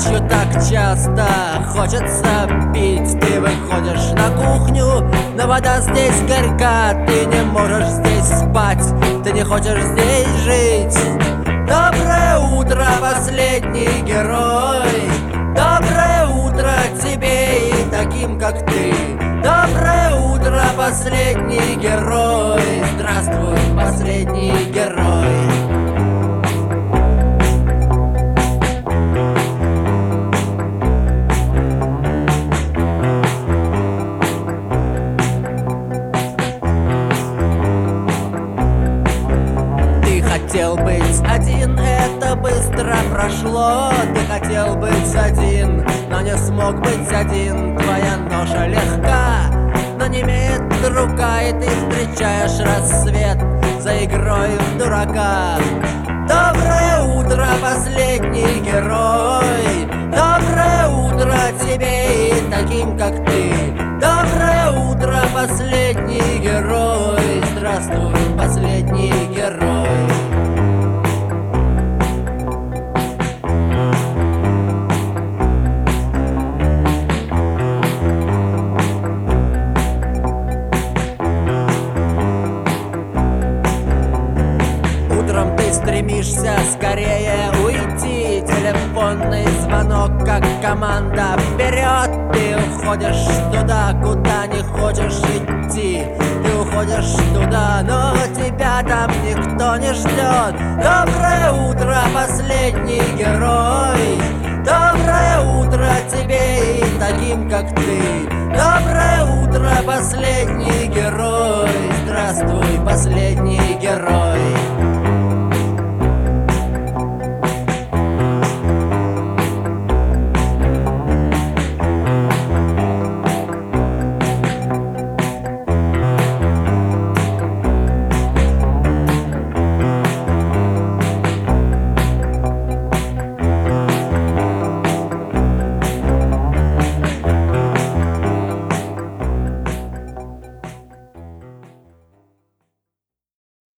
Ночью так часто хочется пить. Ты выходишь на кухню, но вода здесь горька. Ты не можешь здесь спать, ты не хочешь здесь жить. Доброе утро, последний герой. Доброе утро тебе и таким, как ты. Доброе утро, последний герой. Здравствуй, последний герой. Хотел быть один, это быстро прошло. Ты хотел быть один, но не смог быть один. Твоя ноша легка, но не имеет рука. И ты встречаешь рассвет за игрой в дурака. Доброе утро, последний герой. Доброе утро тебе и таким, как ты. Доброе утро, последний герой. Здравствуй, последний герой. Утром ты стремишься скорее уйти. Телефонный звонок, как команда вперед. Ты уходишь туда, куда не хочешь идти. Ты уходишь туда, но тебя там никто не ждет. Доброе утро, последний герой.